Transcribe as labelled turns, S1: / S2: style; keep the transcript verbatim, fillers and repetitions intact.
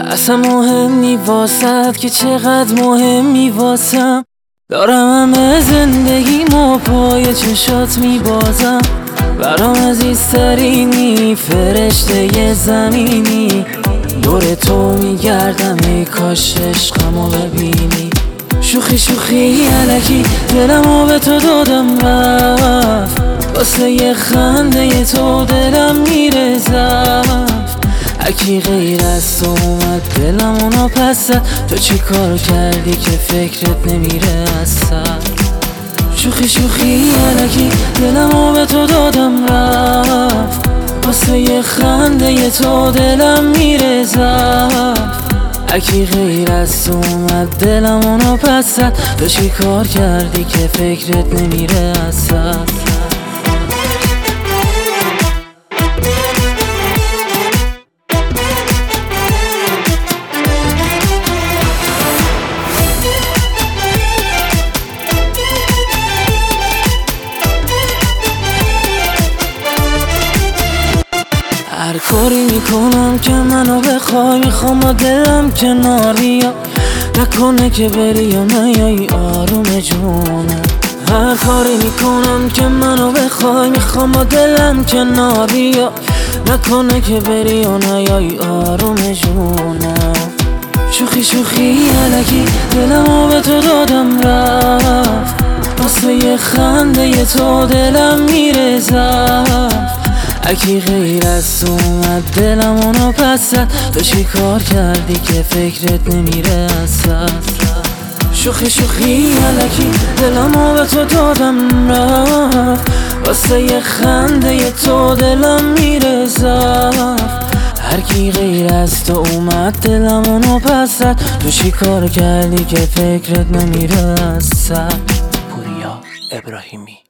S1: اصلا مهم نی واسد که چقدر مهمی واسم. دارم همه زندگیمو پای چشات میبازم. برام عزیزترینی، فرشته زمینی، دور تو میگردم ای کاش عشقمو ببینی. شوخی شوخی الکی دلمو به تو دادم رفت، واسه یه خنده تو دلم میره زفت. اکی غیر از تو اومد دلمونو پس زد، تو چی کار کردی که فکرت نمیره اصلا. شوخی شوخی الکی دلمو به تو دادم رفت، واسه یه خنده تو دلم میره زفت. اکی غیر از تو اومد دلمونو پس زد، تو چی کار کردی که فکرت نمیره اصلا. هر کاری میکنم که منو بخوای، میخوام با دلم کنار بیا، نکنه که بری یا نیایی آروم جونم. هر کاری میکنم که منو بخوای، میخوام با دلم کنار بیا، نکنه که بری یا نیایی آروم جونم. شوخی شوخی الکی دلمو به تو دادم رفت، واسه یه خنده تو دلم میره زفت. اکی غیر از تو اومد دلمونو پس زد، تو چی کار کردی که فکرت نمیره اصلا. شوخی شوخی الکی دلمو به تو دادم رفت، واسه یه خنده تو دلم میره زفت. هر کی غیر از تو اومد دلمونو پس زد، تو چی کار کردی که فکرت نمیره اصلا. پوریا ابراهیمی.